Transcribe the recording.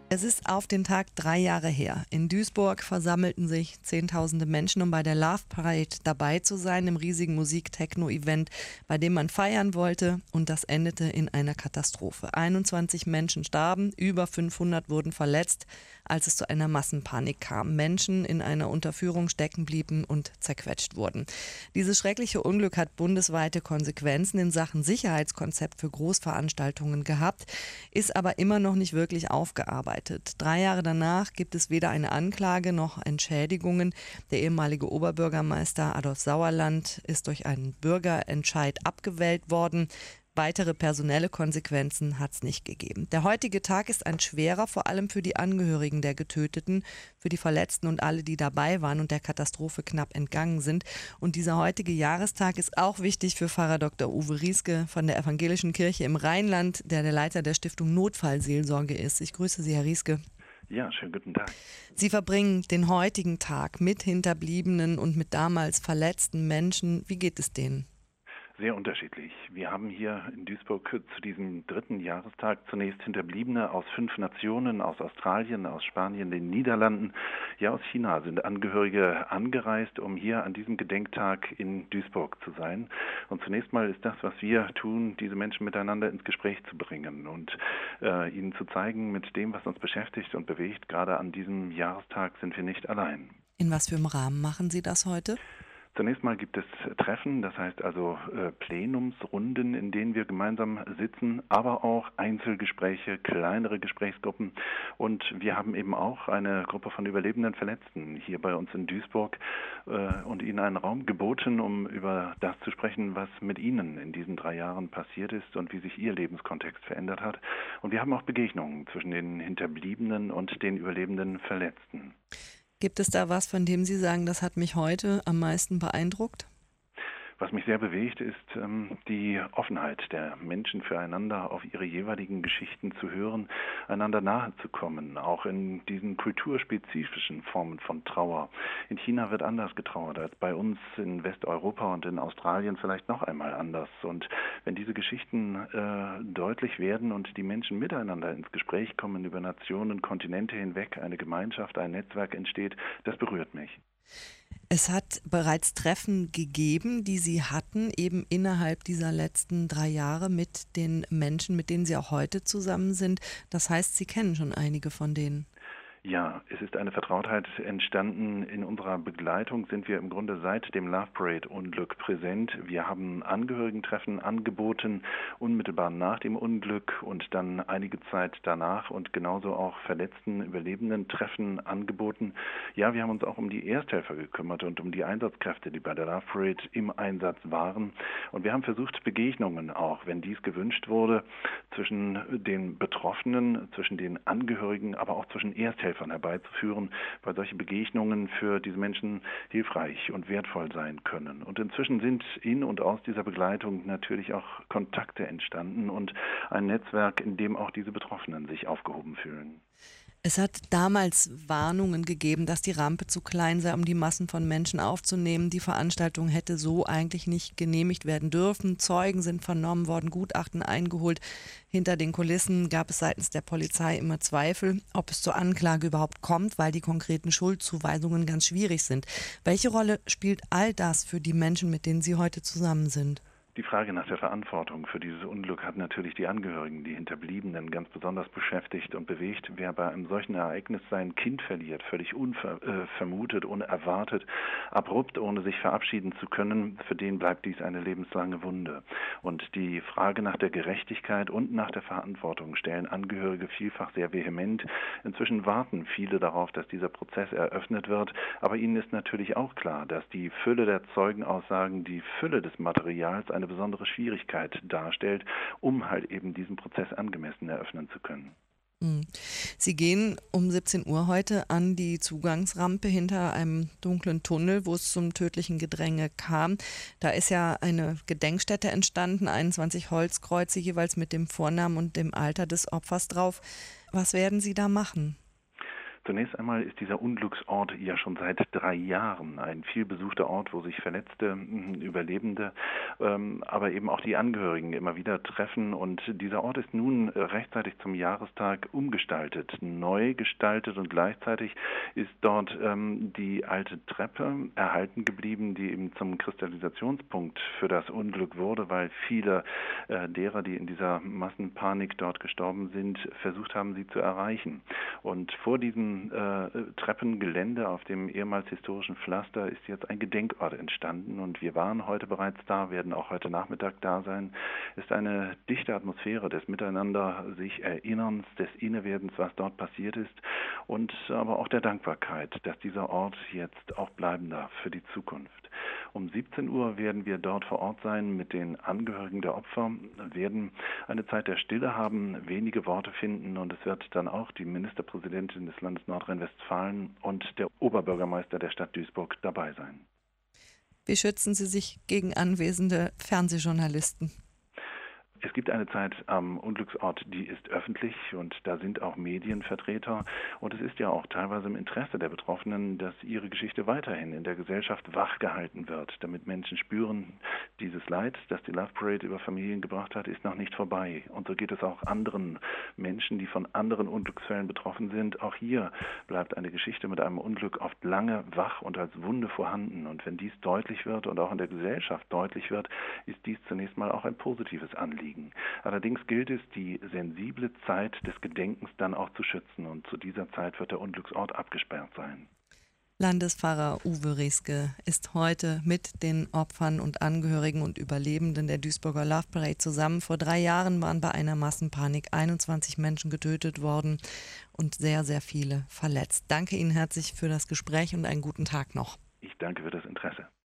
Es ist auf den Tag 3 Jahre her. In Duisburg versammelten sich Zehntausende Menschen, um bei der Love Parade dabei zu sein, im riesigen Musik-Techno-Event, bei dem man feiern wollte, und das endete in einer Katastrophe. 21 Menschen starben, über 500 wurden verletzt, als es zu einer Massenpanik kam. Menschen in einer Unterführung stecken blieben und zerquetscht wurden. Dieses schreckliche Unglück hat bundesweite Konsequenzen in Sachen Sicherheitskonzept für Großveranstaltungen gehabt, ist aber immer noch nicht wirklich aufgearbeitet. 3 Jahre danach gibt es weder eine Anklage noch Entschädigungen. Der ehemalige Oberbürgermeister Adolf Sauerland ist durch einen Bürgerentscheid abgewählt worden. Weitere personelle Konsequenzen hat es nicht gegeben. Der heutige Tag ist ein schwerer, vor allem für die Angehörigen der Getöteten, für die Verletzten und alle, die dabei waren und der Katastrophe knapp entgangen sind. Und dieser heutige Jahrestag ist auch wichtig für Pfarrer Dr. Uwe Rieske von der Evangelischen Kirche im Rheinland, der Leiter der Stiftung Notfallseelsorge ist. Ich grüße Sie, Herr Rieske. Ja, schönen guten Tag. Sie verbringen den heutigen Tag mit Hinterbliebenen und mit damals verletzten Menschen. Wie geht es denen? Sehr unterschiedlich. Wir haben hier in Duisburg zu diesem 3. Jahrestag zunächst Hinterbliebene aus 5 Nationen, aus Australien, aus Spanien, den Niederlanden, ja aus China sind Angehörige angereist, um hier an diesem Gedenktag in Duisburg zu sein. Und zunächst mal ist das, was wir tun, diese Menschen miteinander ins Gespräch zu bringen und ihnen zu zeigen, mit dem, was uns beschäftigt und bewegt, gerade an diesem Jahrestag sind wir nicht allein. In was für einem Rahmen machen Sie das heute? Zunächst mal gibt es Treffen, das heißt also Plenumsrunden, in denen wir gemeinsam sitzen, aber auch Einzelgespräche, kleinere Gesprächsgruppen. Und wir haben eben auch eine Gruppe von überlebenden Verletzten hier bei uns in Duisburg und ihnen einen Raum geboten, um über das zu sprechen, was mit ihnen in diesen 3 Jahren passiert ist und wie sich ihr Lebenskontext verändert hat. Und wir haben auch Begegnungen zwischen den Hinterbliebenen und den überlebenden Verletzten. Gibt es da was, von dem Sie sagen, das hat mich heute am meisten beeindruckt? Was mich sehr bewegt, ist die Offenheit der Menschen füreinander, auf ihre jeweiligen Geschichten zu hören, einander nahe zu kommen, auch in diesen kulturspezifischen Formen von Trauer. In China wird anders getrauert als bei uns, in Westeuropa und in Australien vielleicht noch einmal anders. Und wenn diese Geschichten deutlich werden und die Menschen miteinander ins Gespräch kommen, über Nationen, Kontinente hinweg, eine Gemeinschaft, ein Netzwerk entsteht, das berührt mich. Es hat bereits Treffen gegeben, die Sie hatten, eben innerhalb dieser letzten 3 Jahre mit den Menschen, mit denen Sie auch heute zusammen sind. Das heißt, Sie kennen schon einige von denen. Ja, es ist eine Vertrautheit entstanden. In unserer Begleitung sind wir im Grunde seit dem Love Parade Unglück präsent. Wir haben Angehörigentreffen angeboten, unmittelbar nach dem Unglück und dann einige Zeit danach und genauso auch verletzten Überlebenden Treffen angeboten. Ja, wir haben uns auch um die Ersthelfer gekümmert und um die Einsatzkräfte, die bei der Love Parade im Einsatz waren. Und wir haben versucht, Begegnungen auch, wenn dies gewünscht wurde, zwischen den Betroffenen, zwischen den Angehörigen, aber auch zwischen Ersthelfern herbeizuführen, weil solche Begegnungen für diese Menschen hilfreich und wertvoll sein können. Und inzwischen sind in und aus dieser Begleitung natürlich auch Kontakte entstanden und ein Netzwerk, in dem auch diese Betroffenen sich aufgehoben fühlen. Es hat damals Warnungen gegeben, dass die Rampe zu klein sei, um die Massen von Menschen aufzunehmen. Die Veranstaltung hätte so eigentlich nicht genehmigt werden dürfen. Zeugen sind vernommen worden, Gutachten eingeholt. Hinter den Kulissen gab es seitens der Polizei immer Zweifel, ob es zur Anklage überhaupt kommt, weil die konkreten Schuldzuweisungen ganz schwierig sind. Welche Rolle spielt all das für die Menschen, mit denen Sie heute zusammen sind? Die Frage nach der Verantwortung für dieses Unglück hat natürlich die Angehörigen, die Hinterbliebenen ganz besonders beschäftigt und bewegt. Wer bei einem solchen Ereignis sein Kind verliert, völlig unvermutet, unerwartet, abrupt, ohne sich verabschieden zu können, für den bleibt dies eine lebenslange Wunde. Und die Frage nach der Gerechtigkeit und nach der Verantwortung stellen Angehörige vielfach sehr vehement. Inzwischen warten viele darauf, dass dieser Prozess eröffnet wird, aber ihnen ist natürlich auch klar, dass die Fülle der Zeugenaussagen, die Fülle des Materials eine besondere Schwierigkeit darstellt, um halt eben diesen Prozess angemessen eröffnen zu können. Sie gehen um 17 Uhr heute an die Zugangsrampe hinter einem dunklen Tunnel, wo es zum tödlichen Gedränge kam. Da ist ja eine Gedenkstätte entstanden, 21 Holzkreuze jeweils mit dem Vornamen und dem Alter des Opfers drauf. Was werden Sie da machen? Zunächst einmal ist dieser Unglücksort ja schon seit 3 Jahren ein vielbesuchter Ort, wo sich Verletzte, Überlebende, aber eben auch die Angehörigen immer wieder treffen. Und dieser Ort ist nun rechtzeitig zum Jahrestag umgestaltet, neu gestaltet, und gleichzeitig ist dort die alte Treppe erhalten geblieben, die eben zum Kristallisationspunkt für das Unglück wurde, weil viele derer, die in dieser Massenpanik dort gestorben sind, versucht haben, sie zu erreichen. Und vor diesem Treppengelände auf dem ehemals historischen Pflaster ist jetzt ein Gedenkort entstanden, und wir waren heute bereits da, werden auch heute Nachmittag da sein. Es ist eine dichte Atmosphäre des Miteinander, sich Erinnerns, des Innewerdens, was dort passiert ist, und aber auch der Dankbarkeit, dass dieser Ort jetzt auch bleiben darf für die Zukunft. Um 17 Uhr werden wir dort vor Ort sein mit den Angehörigen der Opfer, werden eine Zeit der Stille haben, wenige Worte finden, und es wird dann auch die Ministerpräsidentin des Landes Nordrhein-Westfalen und der Oberbürgermeister der Stadt Duisburg dabei sein. Wie schützen Sie sich gegen anwesende Fernsehjournalisten? Es gibt eine Zeit am Unglücksort, die ist öffentlich, und da sind auch Medienvertreter, und es ist ja auch teilweise im Interesse der Betroffenen, dass ihre Geschichte weiterhin in der Gesellschaft wachgehalten wird, damit Menschen spüren, dieses Leid, das die Love Parade über Familien gebracht hat, ist noch nicht vorbei. Und so geht es auch anderen Menschen, die von anderen Unglücksfällen betroffen sind. Auch hier bleibt eine Geschichte mit einem Unglück oft lange wach und als Wunde vorhanden. Und wenn dies deutlich wird und auch in der Gesellschaft deutlich wird, ist dies zunächst mal auch ein positives Anliegen. Allerdings gilt es, die sensible Zeit des Gedenkens dann auch zu schützen, und zu dieser Zeit wird der Unglücksort abgesperrt sein. Landespfarrer Uwe Rieske ist heute mit den Opfern und Angehörigen und Überlebenden der Duisburger Love Parade zusammen. Vor 3 Jahren waren bei einer Massenpanik 21 Menschen getötet worden und sehr, sehr viele verletzt. Danke Ihnen herzlich für das Gespräch und einen guten Tag noch. Ich danke für das Interesse.